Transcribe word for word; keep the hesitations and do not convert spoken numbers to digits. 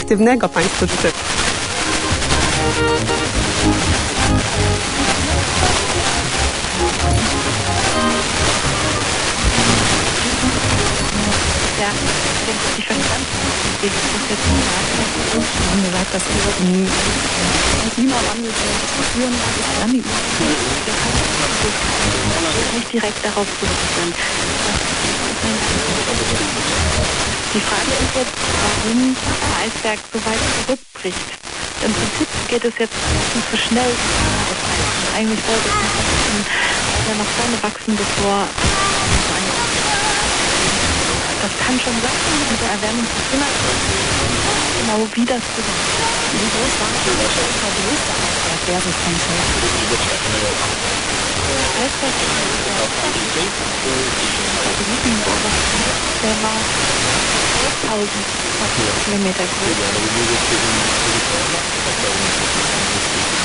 aktywnego Państwu życzę. Ja, ich verstanden. Ich habe gesagt, dass wir den Klimawandel zu führen, das ist dann die nicht direkt darauf zurückzuführen. Die Frage ist jetzt, warum der Eisberg so weit zurückbricht. Im Prinzip geht es jetzt viel zu schnell. Eigentlich sollte es noch, ja, nach vorne wachsen, bevor das kann schon wachsen mit der Erwärmung des Klimas. Genau wie das ist. Wie groß war der größte Eisberg, der sich von Eisberg, der war zwölftausend Kilometer groß.